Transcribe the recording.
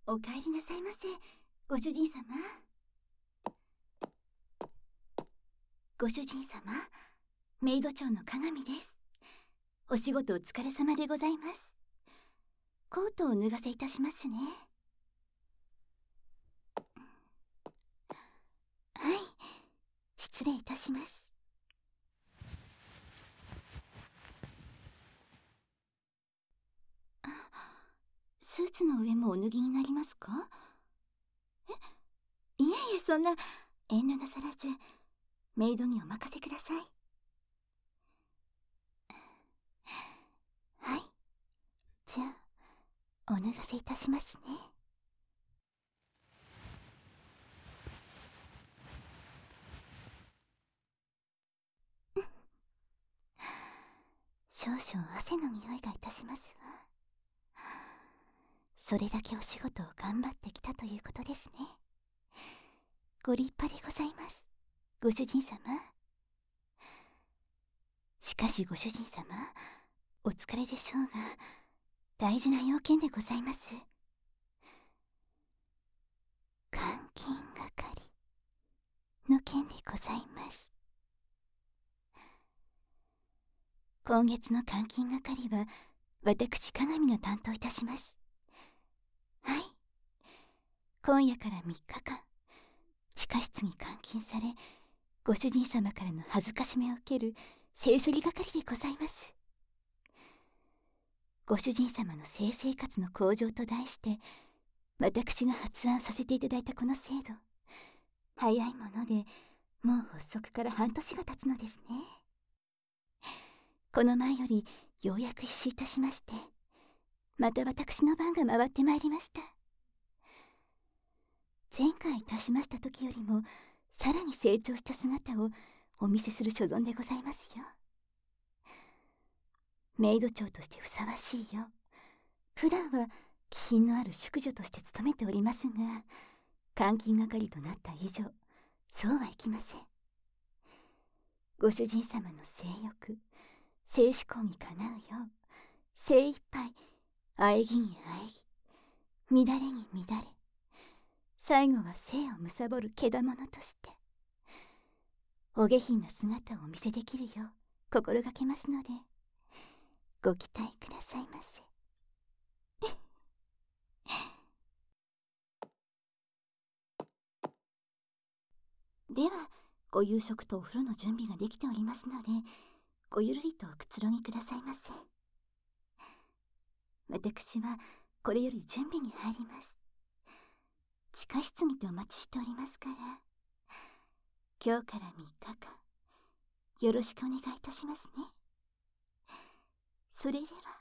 お帰りなさいませ、ご主人様。ご主人様、メイド長の鏡です。お仕事お疲れ様でございます。コートを脱がせいたしますね。はい、失礼いたします。スーツの上もお脱ぎになりますか？いえいえ、そんな遠慮なさらずメイドにお任せください。はい、じゃあお脱がせいたしますね。少々汗の匂いがいたしますわ。それだけお仕事を頑張ってきたということですね。ご立派でございます、ご主人様。しかしご主人様、お疲れでしょうが、大事な要件でございます。監禁係の件でございます。今月の監禁係は私鏡が担当いたします。はい、今夜から3日間地下室に監禁され、ご主人様からの恥ずかしめを受ける性処理係でございます。ご主人様の性生活の向上と題して私が発案させていただいたこの制度、早いものでもう発足から半年が経つのですね。この前よりようやく一周いたしまして、また私の番が回ってまいりました。前回いたしました時よりもさらに成長した姿をお見せする所存でございますよ。メイド長としてふさわしいよう、普段は気品のある淑女として務めておりますが、監禁係となった以上そうはいきません。ご主人様の性欲、性志向にかなうよう精一杯喘ぎに喘ぎ、乱れに乱れ、最後は性を貪るけだものとしてお下品な姿をお見せできるよう心がけますので、ご期待くださいませ。ではご夕食とお風呂の準備ができておりますので、ごゆるりとおくつろぎくださいませ。私はこれより準備に入ります。地下室にてお待ちしておりますから、今日から3日間よろしくお願いいたしますね。それでは。